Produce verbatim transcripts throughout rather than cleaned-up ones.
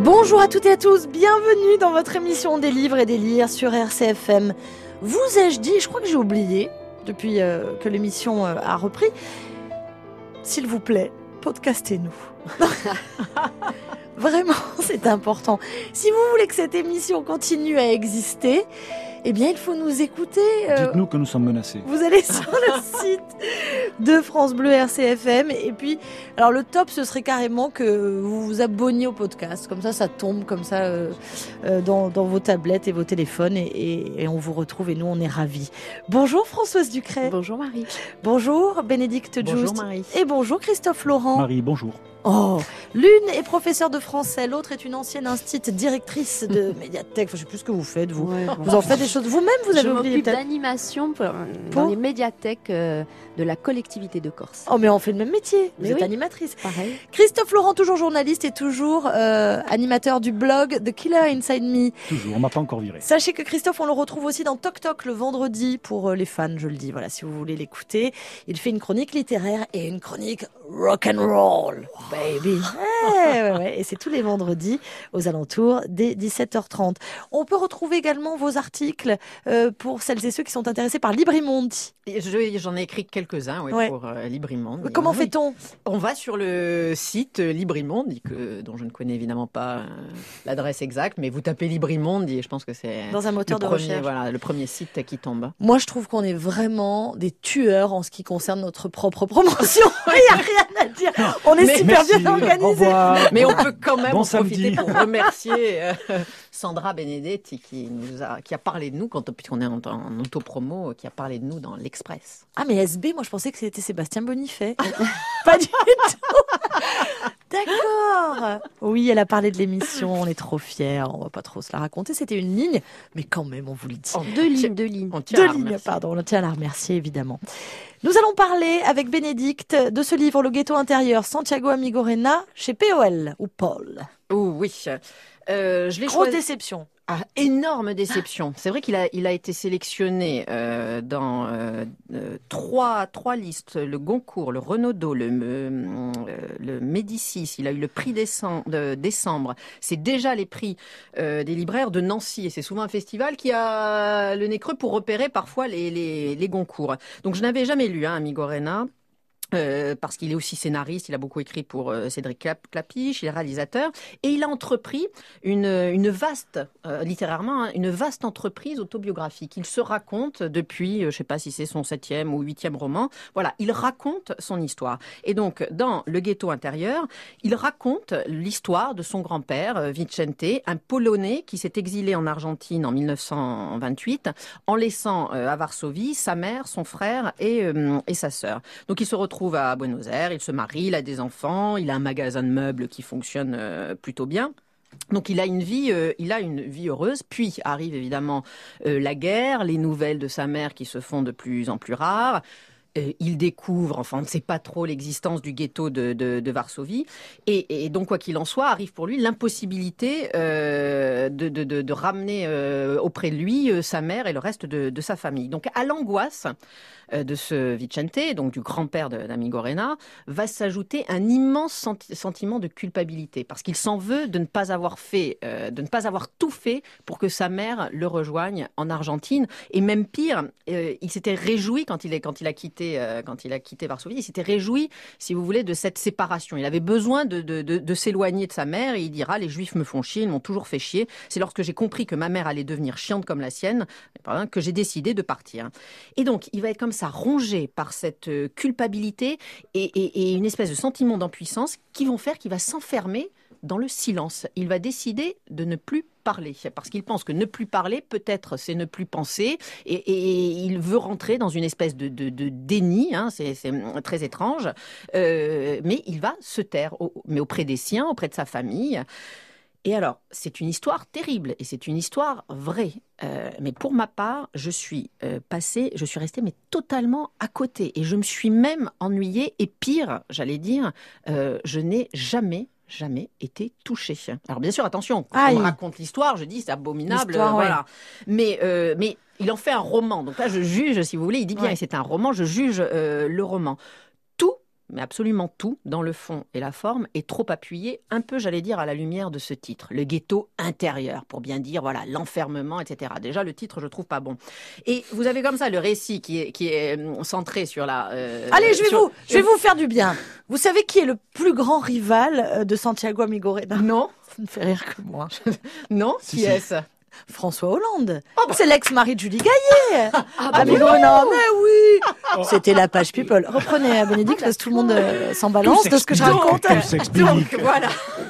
Bonjour à toutes et à tous, bienvenue dans votre émission des livres et des lires sur R C F M. Vous ai-je dit, je crois que j'ai oublié, depuis euh, que l'émission euh, a repris, s'il vous plaît, podcastez-nous. Vraiment, c'est important. Si vous voulez que cette émission continue à exister, eh bien, il faut nous écouter. Euh, Dites-nous que nous sommes menacés. Vous allez sur le site de France Bleu R C F M. Et puis, alors le top, ce serait carrément que vous vous abonniez au podcast. Comme ça, ça tombe comme ça euh, euh, dans, dans vos tablettes et vos téléphones. Et, et, et on vous retrouve et nous, on est ravis. Bonjour Françoise Ducret. Bonjour Marie. Bonjour Bénédicte Just. Bonjour Marie. Et bonjour Christophe Laurent. Marie, bonjour. Oh, l'une est professeure de français, l'autre est une ancienne instite directrice de médiathèque. Enfin, je sais plus ce que vous faites, vous. Ouais, vous en faites des choses vous-même, vous avez je oublié m'occupe peut-être. d'animation pour, pour dans les médiathèques euh, de la collectivité de Corse. Oh, mais on fait le même métier. Vous mais êtes oui, animatrice. Pareil. Christophe Laurent, toujours journaliste et toujours euh, animateur du blog The Killer Inside Me. Toujours, on m'a pas encore viré. Sachez que Christophe, on le retrouve aussi dans Toc Toc le vendredi pour euh, les fans, je le dis. Voilà, si vous voulez l'écouter. Il fait une chronique littéraire et une chronique rock and roll, baby. Ouais, ouais, ouais. Et c'est tous les vendredis aux alentours des dix-sept heures trente. On peut retrouver également vos articles euh, pour celles et ceux qui sont intéressés par Librimondi. Je, j'en ai écrit quelques-uns ouais, ouais. pour euh, Librimondi. Comment oui. fait-on ? On va sur le site Librimondi, que, dont je ne connais évidemment pas euh, l'adresse exacte, mais vous tapez Librimondi et je pense que c'est dans un moteur le de premier, recherche. Voilà, le premier site qui tombe. Moi, je trouve qu'on est vraiment des tueurs en ce qui concerne notre propre promotion. Il n'y a rien à dire. On est mais super merci. bien organisé. Au revoir. Mais on peut quand même bon en profiter samedi. pour remercier euh, Sandra Benedetti qui nous a, qui a parlé de nous quand puisqu'on est en, en autopromo, qui a parlé de nous dans l'Express. Ah mais S B, moi je pensais que c'était Sébastien Bonifay. Pas du tout. D'accord. Oui, elle a parlé de l'émission. On est trop fiers. On va pas trop se la raconter. C'était une ligne, mais quand même, on vous le dit. Oh, deux lignes, deux lignes. On tient Deux à la lignes, remercier. pardon. On tient à la remercier évidemment. Nous allons parler avec Bénédicte de ce livre, Le Ghetto intérieur, Santiago Amigorena, chez P O L ou Paul. Oh oui. Euh, je l'ai Grosse choisi. déception. Ah, énorme déception. C'est vrai qu'il a, il a été sélectionné euh, dans euh, euh, trois, trois listes. Le Goncourt, le Renaudot, le, euh, le Médicis. Il a eu le prix décembre. De décembre. C'est déjà les prix euh, des libraires de Nancy. Et c'est souvent un festival qui a le nez creux pour repérer parfois les, les, les Goncourt. Donc je n'avais jamais lu hein, Amigorena. Euh, parce qu'il est aussi scénariste, il a beaucoup écrit pour euh, Cédric Clap- Clapiche, il est réalisateur, et il a entrepris une, une vaste, euh, littérairement, hein, une vaste entreprise autobiographique. Il se raconte depuis, euh, je ne sais pas si c'est son septième ou huitième roman, voilà, il raconte son histoire. Et donc, dans Le Ghetto intérieur, il raconte l'histoire de son grand-père, euh, Vicente, un Polonais qui s'est exilé en Argentine en mille neuf cent vingt-huit, en laissant euh, à Varsovie sa mère, son frère et, euh, et sa sœur. Donc, il se retrouve à Buenos Aires, il se marie, il a des enfants, il a un magasin de meubles qui fonctionne euh, plutôt bien. Donc il a une vie, euh, il a une vie heureuse. Puis arrive évidemment euh, la guerre, les nouvelles de sa mère qui se font de plus en plus rares. Euh, il découvre, enfin on ne sait pas trop l'existence du ghetto de, de, de Varsovie. Et, et donc quoi qu'il en soit, arrive pour lui l'impossibilité euh, de, de, de, de ramener euh, auprès de lui euh, sa mère et le reste de, de sa famille. Donc à l'angoisse de ce Vicente, donc du grand-père d'Amigorena, va s'ajouter un immense senti- sentiment de culpabilité, parce qu'il s'en veut de ne pas avoir fait, euh, de ne pas avoir tout fait pour que sa mère le rejoigne en Argentine, et même pire, euh, il s'était réjoui quand il, est, quand il a quitté, euh, quand il a quitté Varsovie, il s'était réjoui, si vous voulez, de cette séparation. Il avait besoin de, de, de, de s'éloigner de sa mère, et il dira, les Juifs me font chier, ils m'ont toujours fait chier. C'est lorsque j'ai compris que ma mère allait devenir chiante comme la sienne, que j'ai décidé de partir. Et donc, il va être comme ça, rongé par cette culpabilité et, et, et une espèce de sentiment d'impuissance qui vont faire qu'il va s'enfermer dans le silence. Il va décider de ne plus parler, parce qu'il pense que ne plus parler, peut-être, c'est ne plus penser, et, et il veut rentrer dans une espèce de, de, de déni, hein, c'est, c'est très étrange, euh, mais il va se taire, mais auprès des siens, auprès de sa famille. Et alors, c'est une histoire terrible et c'est une histoire vraie. Euh, mais pour ma part, je suis euh, passée, je suis restée mais totalement à côté. Et je me suis même ennuyée. Et pire, j'allais dire, euh, je n'ai jamais, jamais été touchée. Alors bien sûr, attention, quand Aïe. on me raconte l'histoire, je dis c'est abominable, L'histoire, euh, ouais. voilà. Mais, euh, mais il en fait un roman. Donc là, je juge, si vous voulez, il dit bien, Ouais. et c'est un roman, je juge euh, le roman. Tout mais absolument tout, dans le fond et la forme, est trop appuyé, un peu, j'allais dire, à la lumière de ce titre, le ghetto intérieur, pour bien dire, voilà, l'enfermement, et cetera. Déjà, le titre, je trouve pas bon. Et vous avez comme ça le récit qui est, qui est centré sur la... Euh, Allez, je vais, sur... vous, je vais vous faire du bien. Vous savez qui est le plus grand rival de Santiago Amigorena? Non. Ça ne fait rire que moi. Non, Si, qui si. est-ce? François Hollande. Oh bah. C'est l'ex-mari de Julie Gaillet. Ah, Ah, mais bon non, non, mais oui. C'était la page People. Reprenez, euh, Bénédicte, parce que tout le monde euh, s'en balance de ce que je s'explique. raconte. Tout s'explique. Donc, voilà.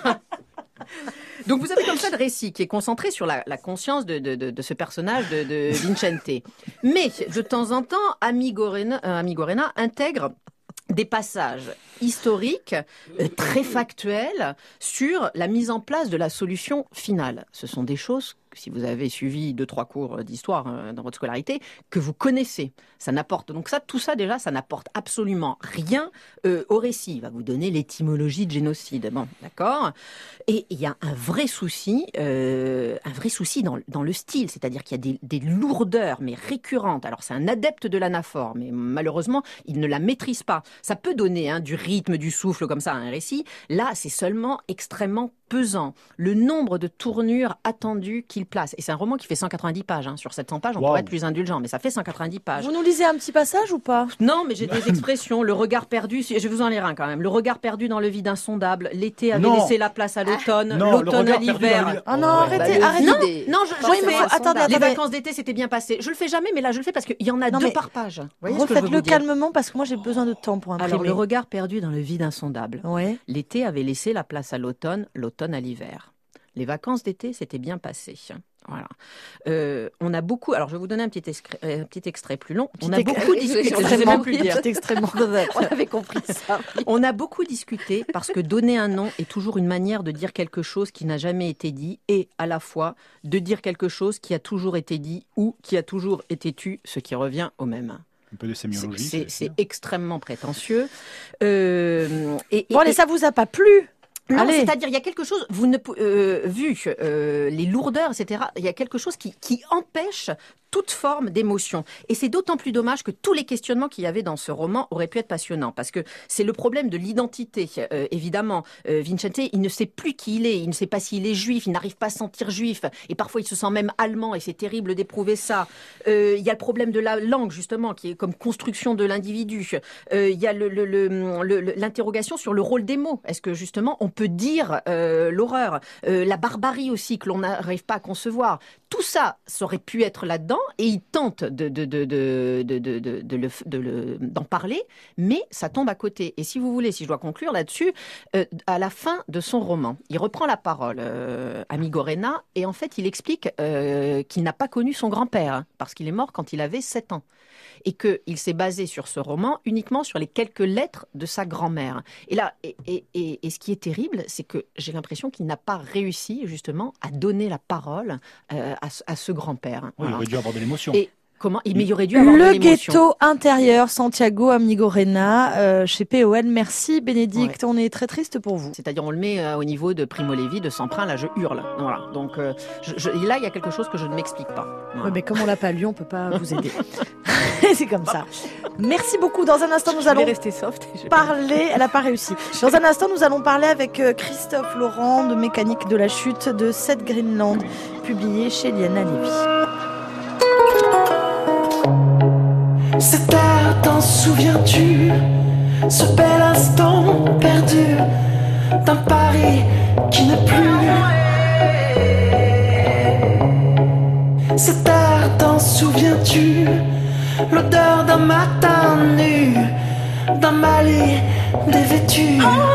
Donc vous avez comme ça le récit qui est concentré sur la, la conscience de, de, de, de ce personnage de, de Vincente. Mais de temps en temps, Amigorena, euh, Amigorena intègre des passages historiques euh, très factuels sur la mise en place de la solution finale. Ce sont des choses, si vous avez suivi deux, trois cours d'histoire euh, dans votre scolarité, que vous connaissez. Ça n'apporte, donc ça, tout ça déjà, ça n'apporte absolument rien euh, au récit. Il va vous donner l'étymologie de génocide. Bon, d'accord. Et il y a un vrai souci, euh, un vrai souci dans, dans le style, c'est-à-dire qu'il y a des, des lourdeurs, mais récurrentes. Alors c'est un adepte de l'anaphore, mais malheureusement, il ne la maîtrise pas. Ça peut donner hein, du rythme, du souffle comme ça à un récit. Là, c'est seulement extrêmement pesant. Le nombre de tournures attendues qu'il place. Et c'est un roman qui fait cent quatre-vingt-dix pages. Hein. Sur sept cents pages, on Wow. pourrait être plus indulgent, mais ça fait cent quatre-vingt-dix pages. Vous nous lisez un petit passage ou pas? Non, mais j'ai des expressions. Le regard perdu, je vais vous en lire un quand même. Le regard perdu dans le vide insondable. L'été avait Non. laissé la place à l'automne. Non, le L'automne à regard perdu dans l'hiver. le- Ah non, Ouais. arrêtez, Bah, le arrêtez. vide Non, est- non, je, je Oui, le mais fais. faut- attendez, Les attendez. vacances d'été, c'était bien passé. Je le fais jamais, mais là, je le fais parce qu'il y en a Non, deux mais par page. Vous voyez ce que je veux vous Refaites-le dire calmement parce que moi j'ai besoin de temps pour imprimer. Alors, le regard perdu dans le vide insondable. Ouais. L'été avait laissé la place à l'automne, l'automne à l'hiver. Les vacances d'été s'étaient bien passées. Voilà. Euh, on a beaucoup. Alors, je vais vous donner un petit, excre- euh, un petit extrait plus long. On a Petit beaucoup ex- discuté. Je sais extrêmement- même plus le dire. petit extrêmement- On avait compris ça. On a beaucoup discuté parce que donner un nom est toujours une manière de dire quelque chose qui n'a jamais été dit et à la fois de dire quelque chose qui a toujours été dit ou qui a toujours été tu, ce qui revient au même. Un peu de C'est- sémiologie. C'est c'est c'est sûr. extrêmement prétentieux. Euh, et, Bon, et- allez, ça vous a pas plu? Non, Allez. c'est-à-dire il y a quelque chose, vous ne pou- euh, vu euh, les lourdeurs, et cetera. Il y a quelque chose qui, qui empêche toute forme d'émotion. Et c'est d'autant plus dommage que tous les questionnements qu'il y avait dans ce roman auraient pu être passionnants, parce que c'est le problème de l'identité. Euh, évidemment, euh, Vincente, il ne sait plus qui il est, il ne sait pas s'il est juif, il n'arrive pas à se sentir juif, et parfois il se sent même allemand, et c'est terrible d'éprouver ça. Euh, il y a le problème de la langue, justement, qui est comme construction de l'individu. Euh, il y a le, le, le, le- le- l'interrogation sur le rôle des mots. Est-ce que justement on peut dire euh, l'horreur, euh, la barbarie aussi que l'on n'arrive pas à concevoir. Tout ça, ça aurait pu être là-dedans, et il tente de, de, de, de, de, de, de, de le, de le, d'en parler, mais ça tombe à côté. Et si vous voulez, si je dois conclure là-dessus, euh, à la fin de son roman, il reprend la parole, euh, Amigorena, et en fait, il explique euh, qu'il n'a pas connu son grand-père, hein, parce qu'il est mort quand il avait sept ans. Et qu'il s'est basé sur ce roman uniquement sur les quelques lettres de sa grand-mère. Et là, et, et, et, et ce qui est terrible, c'est que j'ai l'impression qu'il n'a pas réussi justement à donner la parole euh, à, ce- à ce grand-père. Oui, il Voilà. aurait dû avoir de l'émotion. Et comment il, mais il aurait dû avoir de Le l'émotion. ghetto intérieur, Santiago Amigorena, euh, chez P O N. Merci Bénédicte, on est très triste pour vous. C'est-à-dire, on le met euh, au niveau de Primo Levi, de Samprin, là, je hurle. Voilà. Donc, euh, je, je- là, il y a quelque chose que je ne m'explique pas. Voilà. Ouais, mais comme on l'a pas lu, on peut pas vous aider. C'est comme ça. Merci beaucoup. Dans un instant, nous Je vais allons rester soft. et je- parler. Elle a pas réussi. Dans un instant, nous allons parler avec euh, Christophe Laurent de Mécanique de la chute de Seth Greenland, publié chez Liana Lévy. Cette heure, t'en souviens-tu? Ce bel instant perdu d'un Paris qui n'est plus. Cette heure, t'en souviens-tu? L'odeur d'un matin nu, d'un Mali dévêtu.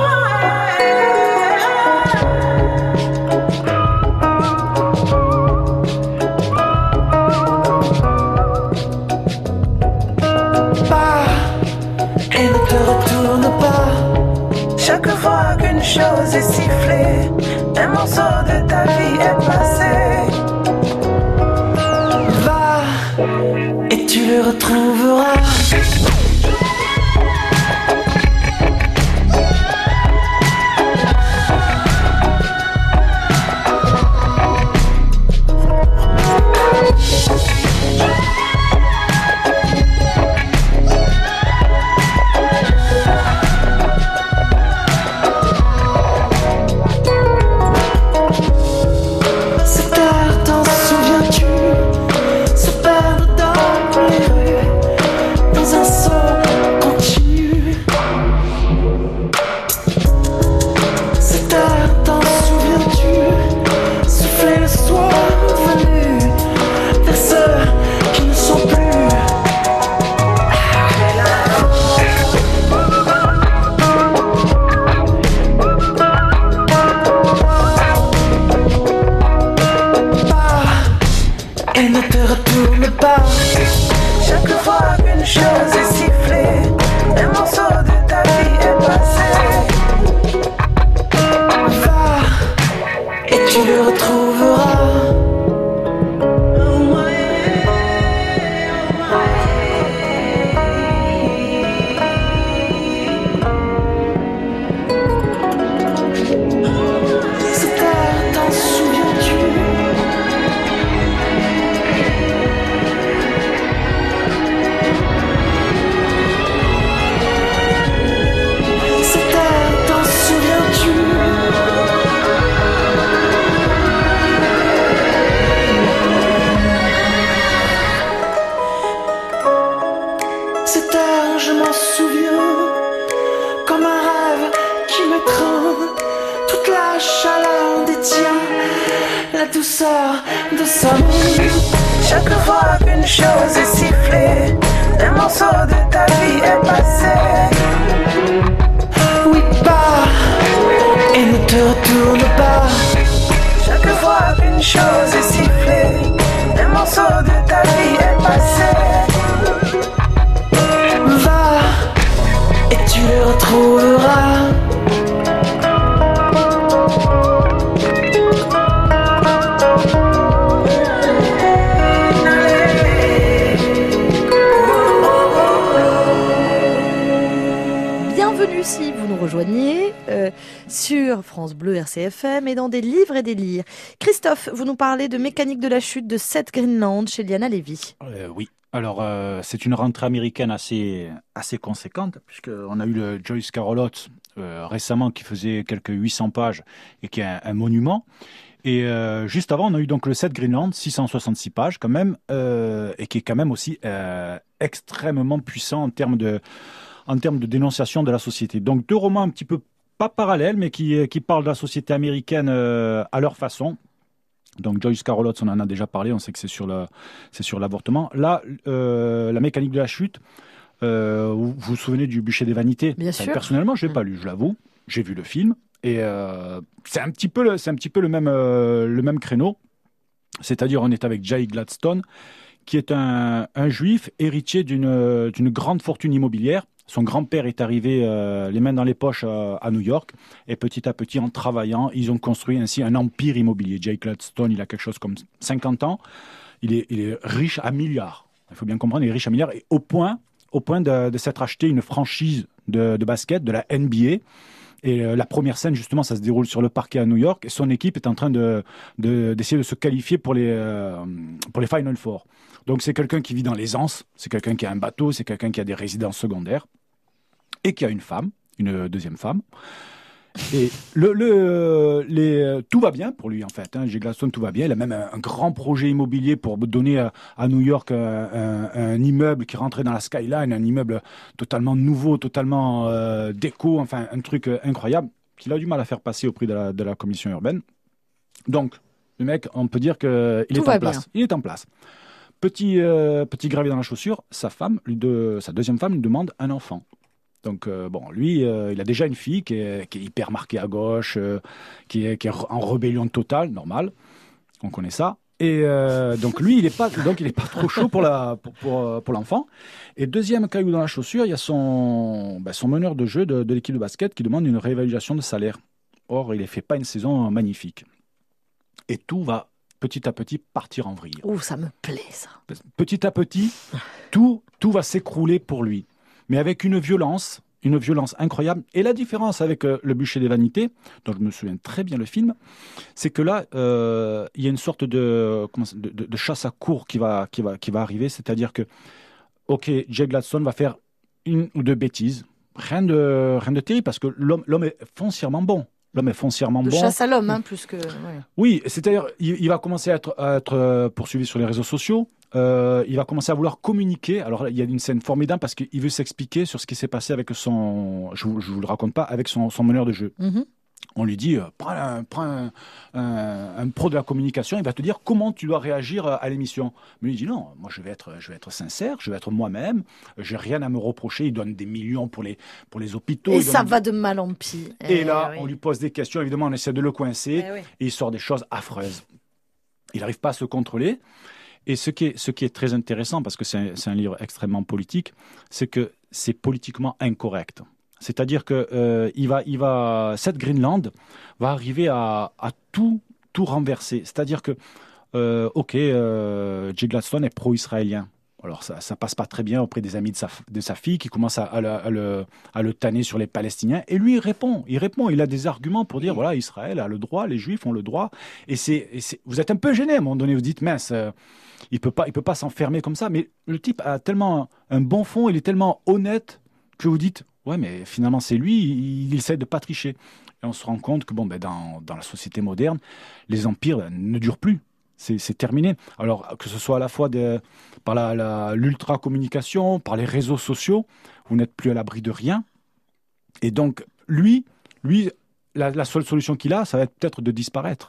Pas et ne te retourne pas. Chaque fois qu'une chose est sifflée, un morceau de ta vie est passé. Va et tu le retrouveras. la chaleur détient la douceur de sa vie. Chaque fois qu'une chose est sifflée, un morceau de ta vie est passé. Oui, pas et ne te retourne pas. Chaque fois qu'une chose est sifflée, un morceau de ta vie est passé. Va et tu le retrouveras. Bienvenue si vous nous rejoignez euh, sur France Bleu R C F M et dans des livres et des lyres. Christophe, vous nous parlez de Mécanique de la chute de Seth Greenland chez Liana Levy. Euh, oui, alors euh, c'est une rentrée américaine assez, assez conséquente, puisqu'on a eu le Joyce Carol Oates euh, récemment qui faisait quelques huit cents pages et qui est un, un monument. Et euh, juste avant, on a eu donc le Seth Greenland, six cent soixante-six pages quand même, euh, et qui est quand même aussi euh, extrêmement puissant en termes de... en termes de dénonciation de la société. Donc deux romans un petit peu, pas parallèles, mais qui, qui parlent de la société américaine euh, à leur façon. Donc Joyce Carol Oates, on en a déjà parlé, on sait que c'est sur, le, c'est sur l'avortement. Là, euh, La mécanique de la chute, euh, vous, vous vous souvenez du Bûcher des vanités? Bien Enfin, sûr. personnellement, je ne l'ai pas lu, je l'avoue. J'ai vu le film, et euh, c'est un petit peu le, c'est un petit peu le même, euh, le même créneau. C'est-à-dire, on est avec Jay Gladstone, qui est un, un juif héritier d'une, d'une grande fortune immobilière. Son grand-père est arrivé euh, les mains dans les poches euh, à New York, et petit à petit, en travaillant, ils ont construit ainsi un empire immobilier. Jay Gladstone, il a quelque chose comme cinquante ans. Il est, il est riche à milliards. Il faut bien comprendre, il est riche à milliards, et au point, au point de, de s'être acheté une franchise de, de basket, de la N B A. Et euh, la première scène, justement, ça se déroule sur le parquet à New York, et son équipe est en train de, de, d'essayer de se qualifier pour les, euh, pour les Final Four. Donc c'est quelqu'un qui vit dans l'aisance, c'est quelqu'un qui a un bateau, c'est quelqu'un qui a des résidences secondaires, et qui a une femme, une deuxième femme. Et le, le, les, tout va bien pour lui, en fait. Hein. Jay Gladstone, tout va bien. Il a même un, un grand projet immobilier pour donner à, à New York un, un, un immeuble qui rentrait dans la skyline, un immeuble totalement nouveau, totalement euh, déco, enfin un truc incroyable qu'il a du mal à faire passer au prix de la, de la commission urbaine. Donc, le mec, on peut dire qu'il est en place. Bien. Il est en place. Petit, euh, petit gravier dans la chaussure, sa femme, lui de, sa deuxième femme, lui demande un enfant. Donc, euh, bon, lui, euh, il a déjà une fille qui est, qui est hyper marquée à gauche, euh, qui, est, qui est en rébellion totale, normal. On connaît ça. Et euh, donc, lui, il n'est pas, donc, il est pas trop chaud pour, la, pour, pour, pour l'enfant. Et deuxième caillou dans la chaussure, il y a son, ben, son meneur de jeu de, de l'équipe de basket qui demande une réévaluation de salaire. Or, il ne fait pas une saison magnifique. Et tout va petit à petit partir en vrille. Ouh, ça me plaît, ça. Petit à petit, tout, tout va s'écrouler pour lui. Mais avec une violence, une violence incroyable. Et la différence avec euh, Le Bûcher des vanités, dont je me souviens très bien le film, c'est que là, euh, il y a une sorte de, comment, de, de, de chasse à courre qui va, qui va, qui va arriver. C'est-à-dire que, ok, Jay Gladstone va faire une ou deux bêtises. Rien de, rien de terrible, parce que l'homme, l'homme est foncièrement bon. L'homme est foncièrement De bon. chasse à l'homme, hein, plus que... Ouais. Oui, c'est-à-dire, il, il va commencer à être, à être poursuivi sur les réseaux sociaux. Euh, il va commencer à vouloir communiquer. Alors, il y a une scène formidable parce qu'il veut s'expliquer sur ce qui s'est passé avec son... Je ne vous, vous le raconte pas, avec son, son meneur de jeu. Mm-hmm. On lui dit, euh, prends, un, prends un, un, un pro de la communication, il va te dire comment tu dois réagir à l'émission. Mais il dit, non, moi je vais être, je vais être sincère, je vais être moi-même, j'ai rien à me reprocher. Il donne des millions pour les, pour les hôpitaux. Et ça donne... va de mal en pis. Et eh, là, oui. on lui pose des questions, évidemment, on essaie de le coincer, Eh oui. et il sort des choses affreuses. Il n'arrive pas à se contrôler. Et ce qui est, ce qui est très intéressant, parce que c'est un, c'est un livre extrêmement politique, c'est que c'est politiquement incorrect. C'est-à-dire que euh, il va, il va, Seth Greenland va arriver à, à tout, tout renverser. C'est-à-dire que, euh, ok, euh, Jay Gladstone est pro-israélien. Alors ça, ça passe pas très bien auprès des amis de sa, de sa fille qui commencent à, à, le, à, le, à le tanner sur les Palestiniens. Et lui, il répond, il répond, il a des arguments pour dire, voilà, Israël a le droit, les Juifs ont le droit. Et c'est, et c'est vous êtes un peu gêné à un moment donné, vous dites, mince, euh, il peut pas, il peut pas s'enfermer comme ça. Mais le type a tellement un, un bon fond, il est tellement honnête que vous dites, ouais, mais finalement c'est lui, il, il essaie de pas tricher. Et on se rend compte que bon, ben, dans, dans la société moderne, les empires ben, ne durent plus. C'est, c'est terminé. Alors, que ce soit à la fois de, par la, la, l'ultra-communication, par les réseaux sociaux, vous n'êtes plus à l'abri de rien. Et donc, lui, lui la, la seule solution qu'il a, ça va être peut-être de disparaître.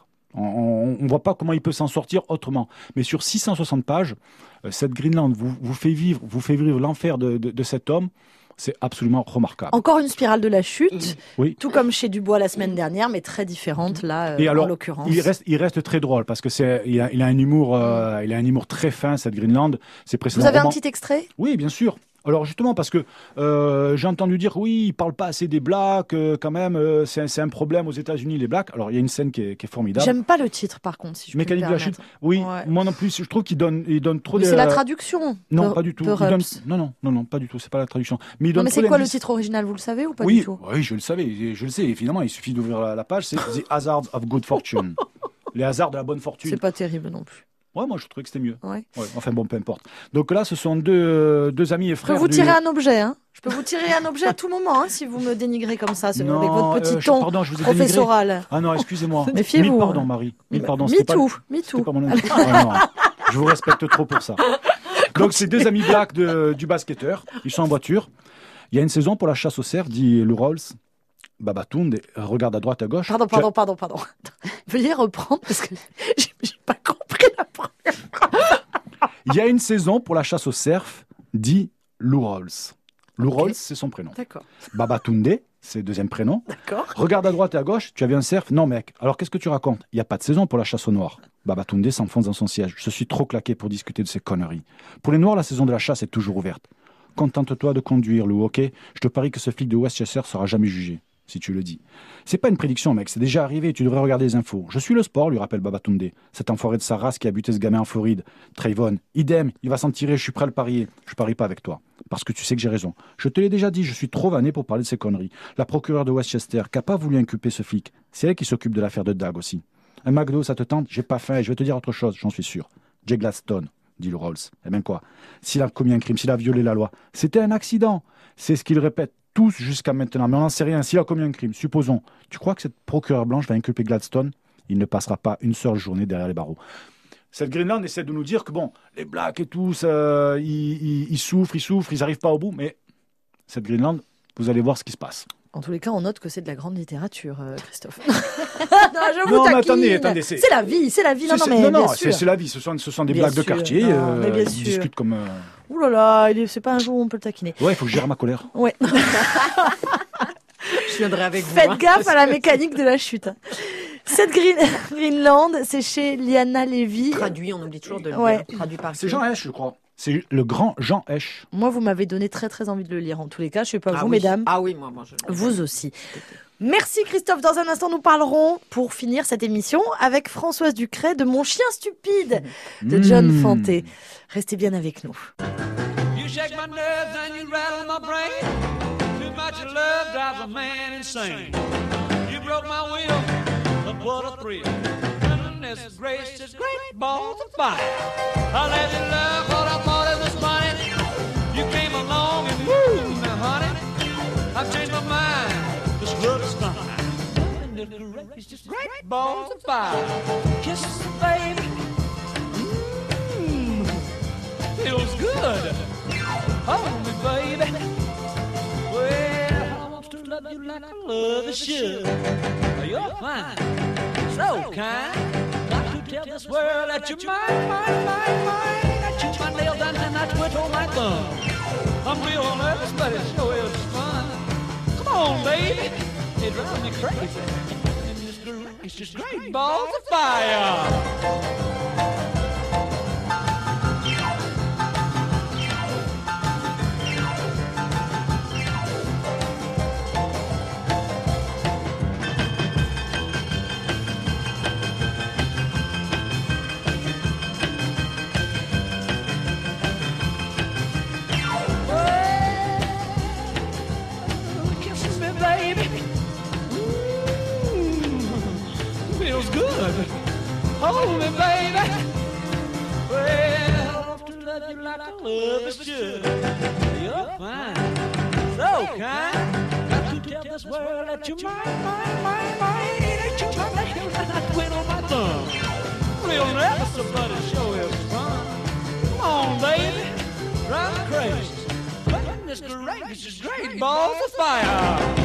On ne voit pas comment il peut s'en sortir autrement. Mais sur six cent soixante pages, euh, cette Greenland vous, vous fait vivre, vous fait vivre l'enfer de, de, de cet homme. C'est absolument remarquable. Encore une spirale de la chute, oui. Tout comme chez Dubois la semaine dernière, mais très différente là, euh, Et alors, en l'occurrence. Il reste, il reste très drôle parce que c'est, il a, il a un humour, euh, il a un humour très fin, cette Greenland. C'est Vous avez romans... un petit extrait ? Oui, bien sûr. Alors justement, parce que euh, j'ai entendu dire, oui, il ne parle pas assez des Blacks, euh, quand même, euh, c'est, c'est un problème aux États-Unis, les Blacks. Alors il y a une scène qui est, qui est formidable. J'aime pas le titre, par contre, si je Mécanique peux me de la chute. Oui, ouais. Moi non plus, je trouve qu'il donne, il donne trop. Mais de... c'est la traduction. Non, de, pas du tout. Il donne... Non, non, non, non, pas du tout. C'est pas la traduction. Mais, il donne non, mais trop c'est quoi l'indice. le titre original, vous le savez ou pas oui, du tout ? Oui, je le savais, je le sais. Évidemment, il suffit d'ouvrir la, la page. C'est The Hazards of Good Fortune. Les hasards de la bonne fortune. C'est pas terrible non plus. Ouais, moi je trouvais que c'était mieux. Ouais. Ouais, enfin bon, peu importe. Donc là, ce sont deux, deux amis et frères. Je peux vous du... tirer un objet, hein. Je peux vous tirer un objet à tout moment, hein, si vous me dénigrez comme ça, non, avec votre petit euh, ton je, pardon, je vous ai professoral. Dénigré. Ah non, excusez-moi. Méfiez-vous. Mille pardon, Marie. Mille pardon. Me too. Pas... Me too. Pas mon oh, non. Je vous respecte trop pour ça. Donc c'est deux amis blacks de, du basketteur. Ils sont en voiture. Il y a une saison pour la chasse aux cerfs, dit Lou Rawls. Babatunde, regarde à droite, à gauche. Pardon, pardon, as... pardon, pardon. Veuillez reprendre parce que j'ai, j'ai pas compris la première phrase. Il y a une saison pour la chasse au cerf, dit Lou Rawls. Lou okay. Rawls, c'est son prénom. D'accord. Babatunde, c'est le deuxième prénom. D'accord. Regarde à droite et à gauche, tu as vu un cerf ? Non, mec. Alors qu'est-ce que tu racontes ? Il n'y a pas de saison pour la chasse aux noirs. Babatunde s'enfonce dans son siège. Je suis trop claqué pour discuter de ces conneries. Pour les noirs, la saison de la chasse est toujours ouverte. Contente-toi de conduire, Lou, ok ? Je te parie que ce flic de Westchester sera jamais jugé. Si tu le dis. C'est pas une prédiction, mec, c'est déjà arrivé, tu devrais regarder les infos. Je suis le sport, lui rappelle Babatunde. Cet enfoiré de sa race qui a buté ce gamin en Floride. Trayvon, idem, il va s'en tirer, je suis prêt à le parier. Je parie pas avec toi, parce que tu sais que j'ai raison. Je te l'ai déjà dit, je suis trop vanné pour parler de ces conneries. La procureure de Westchester, qui a pas voulu inculper ce flic, c'est elle qui s'occupe de l'affaire de Dag aussi. Un McDo, ça te tente ? J'ai pas faim et je vais te dire autre chose, j'en suis sûr. Jay Gladstone, dit le Rawls. Eh bien quoi ? S'il a commis un crime, s'il a violé la loi, c'était un accident. C'est ce qu'il répète. Tous jusqu'à maintenant, mais on n'en sait rien. S'il a commis un crime, supposons, tu crois que cette procureure blanche va inculper Gladstone ? Il ne passera pas une seule journée derrière les barreaux. Cette Greenland essaie de nous dire que bon, les Blacks et tous, euh, ils, ils, ils souffrent, ils souffrent, ils n'arrivent pas au bout, mais cette Greenland, vous allez voir ce qui se passe. En tous les cas, on note que c'est de la grande littérature, euh, Christophe. non, je vous non, taquine. Mais attendez, attendez. C'est... c'est la vie, c'est la vie. Non, c'est, non, mais non, non bien c'est, sûr. c'est la vie. Ce sont, ce sont des bien blagues sûr. de quartier. Non, euh, mais bien ils sûr. discutent comme... Euh... Ouh là là, il est... c'est pas un jour où on peut le taquiner. Ouais, il faut que je gère ma colère. Ouais. Je viendrai avec vous. Faites hein. gaffe à la mécanique de la chute. Cette Green... Greenland, c'est chez Liana Levy. Traduit, on oublie toujours de le ouais. dire. Traduit par C'est Jean Hesch, je crois. C'est le grand Jean Hesch. Moi, vous m'avez donné très très envie de le lire. En tous les cas, je sais pas ah vous, oui. mesdames. Ah oui, moi, moi je. Vous aussi. Merci Christophe. Dans un instant, nous parlerons, pour finir cette émission, avec Françoise Ducret de Mon chien stupide de John mmh. Fante. Restez bien avec nous. You shake my nerves and you rattle my brain. Too much love drives a man insane. You broke my will, but what a thrill. Goodness gracious, great balls of fire. I let you love what I thought it was funny. You came along and woo, now honey, I've changed my mind. This love is fine. It's just great balls of fire. Kisses, baby. Mmm, feels good. Hold me, baby. Well, I want to love you like I love you should. You're fine, so kind. Got to tell this world that you're mine, mine, mine, mine. I chew my nails and then I twiddle my thumb. I'm real nervous, but it sure is fun. Come on, baby. It drives me crazy. It's just great balls of fire. Hold me, baby. Well, I want to love you like I love you should. You're fine, so kind. Got to tell this world that you're mine, mine, mine, mine. That you're my nails and I twiddle my thumb. Real nervous, but it sure is fun. Come on, baby, drive me crazy. Goodness gracious, great balls of fire.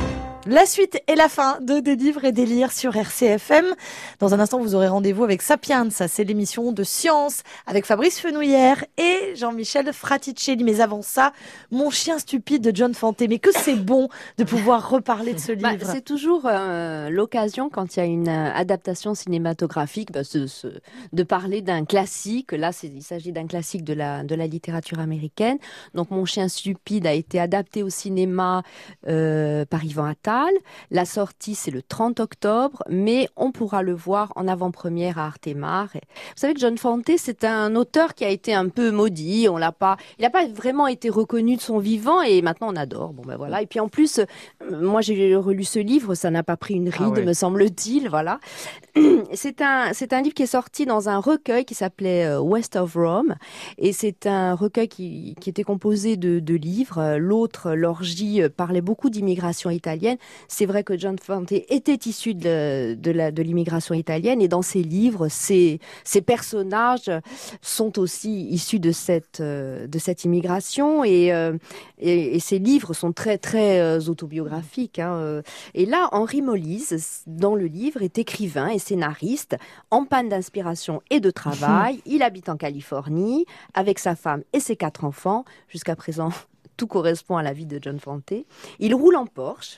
La suite et la fin de Des livres et des lires sur R C F M. Dans un instant, vous aurez rendez-vous avec Sapiens. C'est l'émission de science avec Fabrice Fenouillère et Jean-Michel Fraticelli. Mais avant ça, Mon chien stupide de John Fante. Mais que c'est bon de pouvoir reparler de ce livre. Bah, c'est toujours euh, l'occasion, quand il y a une euh, adaptation cinématographique, bah, ce, ce, de parler d'un classique. Là, c'est, il s'agit d'un classique de la, de la littérature américaine. Donc, Mon chien stupide a été adapté au cinéma euh, par Yvan Attal. La sortie, c'est le trente octobre, mais on pourra le voir en avant-première à Artemar. Vous savez que John Fante, c'est un auteur qui a été un peu maudit. On l'a pas, il n'a pas vraiment été reconnu de son vivant et maintenant on adore. Bon ben voilà. Et puis en plus, moi j'ai relu ce livre, ça n'a pas pris une ride, ah ouais. me semble-t-il. Voilà. C'est un, c'est un livre qui est sorti dans un recueil qui s'appelait West of Rome, et c'est un recueil qui, qui était composé de, de livres. L'autre, l'orgie, parlait beaucoup d'immigration italienne. C'est vrai que John Fante était issu de, de, la, de l'immigration italienne, et dans ses livres, ses, ses personnages sont aussi issus de cette, de cette immigration, et, et, et ses livres sont très, très autobiographiques. Hein. Et là, Henri Mollise, dans le livre, est écrivain et scénariste, en panne d'inspiration et de travail. Il habite en Californie, avec sa femme et ses quatre enfants. Jusqu'à présent, tout correspond à la vie de John Fante. Il roule en Porsche.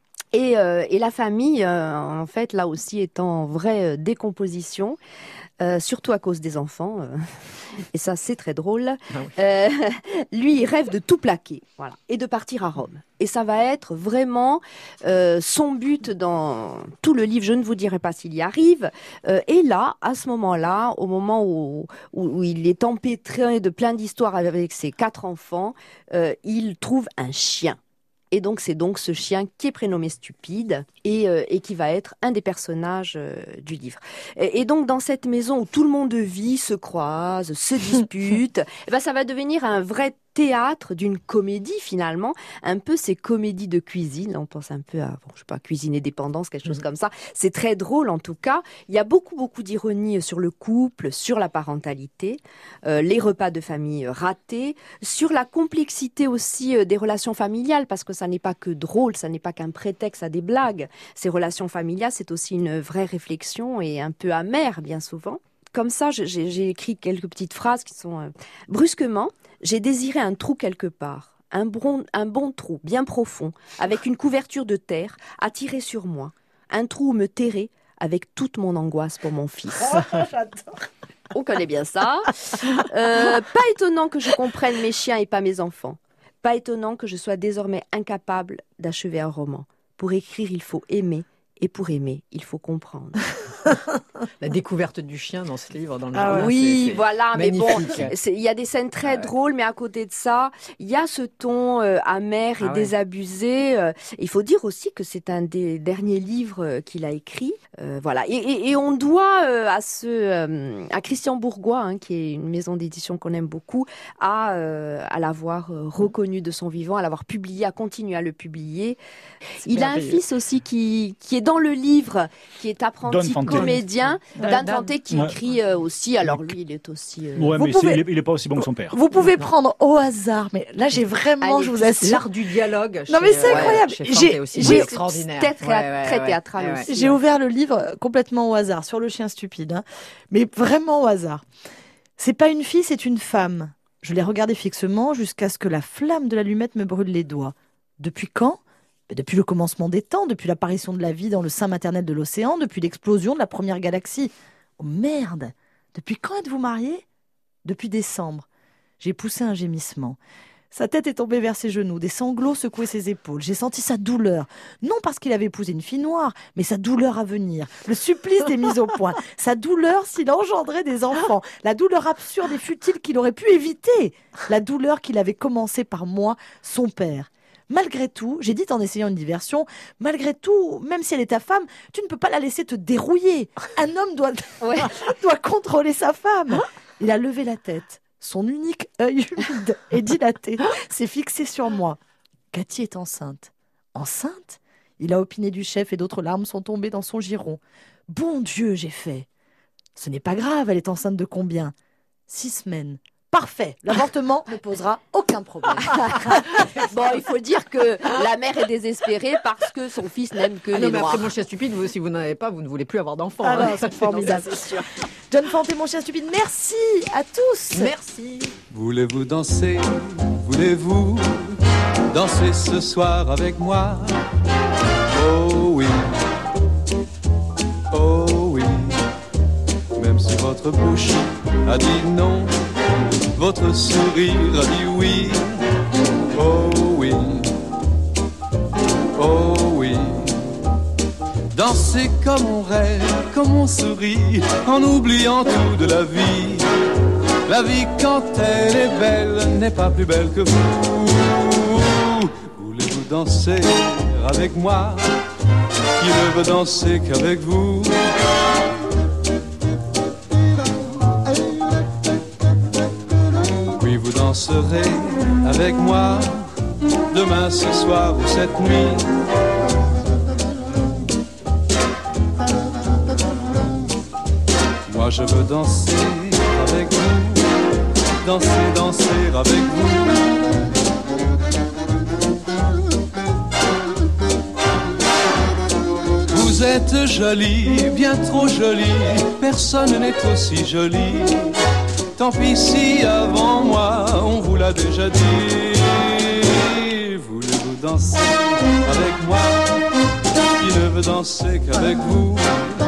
Et, euh, et la famille, euh, en fait, là aussi, est en vraie euh, décomposition, euh, surtout à cause des enfants. Euh, et ça, c'est très drôle. Ah oui. euh, lui, il rêve de tout plaquer, voilà, et de partir à Rome. Et ça va être vraiment euh, son but dans tout le livre. Je ne vous dirai pas s'il y arrive. Euh, et là, à ce moment-là, au moment où, où, où il est empêtré de plein d'histoires avec ses quatre enfants, euh, il trouve un chien. Et donc, c'est donc ce chien qui est prénommé Stupide et, euh, et qui va être un des personnages euh, du livre. Et, et donc, dans cette maison où tout le monde vit, se croise, se dispute, et ben, ça va devenir un vrai théâtre d'une comédie, finalement, un peu ces comédies de cuisine. Là, on pense un peu à, bon, je sais pas, Cuisine et dépendance, quelque chose mmh. comme ça. C'est très drôle, en tout cas. Il y a beaucoup, beaucoup d'ironie sur le couple, sur la parentalité, euh, les repas de famille ratés, sur la complexité aussi euh, des relations familiales, parce que ça n'est pas que drôle, ça n'est pas qu'un prétexte à des blagues. Ces relations familiales, c'est aussi une vraie réflexion et un peu amère, bien souvent. Comme ça, j'ai, j'ai écrit quelques petites phrases qui sont euh, brusquement. J'ai désiré un trou quelque part, un bon, un bon trou bien profond, avec une couverture de terre attirée sur moi. Un trou où me terrer avec toute mon angoisse pour mon fils. Oh, j'adore. On connaît bien ça. Euh, pas étonnant que je comprenne mes chiens et pas mes enfants. Pas étonnant que je sois désormais incapable d'achever un roman. Pour écrire, il faut aimer. Et pour aimer, il faut comprendre. La découverte du chien dans ce livre, dans le ah jardin, oui, c'est, c'est voilà, magnifique. Mais bon, il y a des scènes très ah ouais. drôles, mais à côté de ça, il y a ce ton euh, amer et ah ouais. désabusé. Euh, il faut dire aussi que c'est un des derniers livres euh, qu'il a écrit. Euh, voilà, et, et, et on doit euh, à ce euh, à Christian Bourgois, hein, qui est une maison d'édition qu'on aime beaucoup, à euh, à l'avoir euh, reconnu de son vivant, à l'avoir publié, à continuer à le publier. C'est il merveilleux. A un fils aussi qui qui est dans le livre, qui est apprenti comédien, ouais, Dan Fante, qui ouais. écrit euh, aussi. Alors lui, il est aussi. Euh... Ouais, mais pouvez... il n'est pas aussi bon que son père. Vous pouvez non. prendre au hasard, mais là j'ai vraiment, Allez, je vous assure, l'art du dialogue. Non mais c'est ouais, incroyable. J'ai, aussi, j'ai extraordinaire. Très, très, ouais, ouais, très théâtral ouais, ouais. aussi. J'ai ouais. ouvert le livre complètement au hasard sur le chien stupide, hein, mais vraiment au hasard. C'est pas une fille, c'est une femme. Je l'ai regardée fixement jusqu'à ce que la flamme de l'allumette me brûle les doigts. Depuis quand ? Depuis le commencement des temps, depuis l'apparition de la vie dans le sein maternel de l'océan, depuis l'explosion de la première galaxie. Oh merde! Depuis quand êtes-vous mariés? Depuis décembre. J'ai poussé un gémissement. Sa tête est tombée vers ses genoux, des sanglots secouaient ses épaules. J'ai senti sa douleur, non parce qu'il avait épousé une fille noire, mais sa douleur à venir, le supplice des mises au point, sa douleur s'il engendrait des enfants, la douleur absurde et futile qu'il aurait pu éviter, la douleur qu'il avait commencé par moi, son père. Malgré tout, j'ai dit en essayant une diversion, malgré tout, même si elle est ta femme, tu ne peux pas la laisser te dérouiller. Un homme doit, ouais. doit contrôler sa femme. Il a levé la tête. Son unique œil humide et dilaté s'est fixé sur moi. Cathy est enceinte. Enceinte ? Il a opiné du chef et d'autres larmes sont tombées dans son giron. Bon Dieu, j'ai fait. Ce n'est pas grave, elle est enceinte de combien ? Six semaines. Parfait. L'avortement ne posera aucun problème. Bon, il faut dire que la mère est désespérée parce que son fils n'aime que Ah les non, mais noirs. après mon chien stupide, vous, si vous n'en avez pas, vous ne voulez plus avoir d'enfants. Ah hein. non, c'est formidable. Non, ça, c'est sûr. John Fant et mon chien stupide, merci à tous. Merci. Voulez-vous danser? Voulez-vous danser ce soir avec moi? Oh oui, oh oui. Même si votre bouche a dit non, votre sourire a dit oui. Oh oui, oh oui. Danser comme on rêve, comme on sourit, en oubliant tout de la vie. La vie quand elle est belle n'est pas plus belle que vous. Voulez-vous danser avec moi? Qui ne veut danser qu'avec vous? Oui, vous danserez avec moi demain, ce soir ou cette nuit. Moi je veux danser avec vous, danser, danser avec vous. Vous êtes jolie, bien trop jolie, personne n'est aussi jolie. Tant pis si avant moi on vous l'a déjà dit. Voulez-vous danser avec moi? Qui ne veut danser qu'avec vous?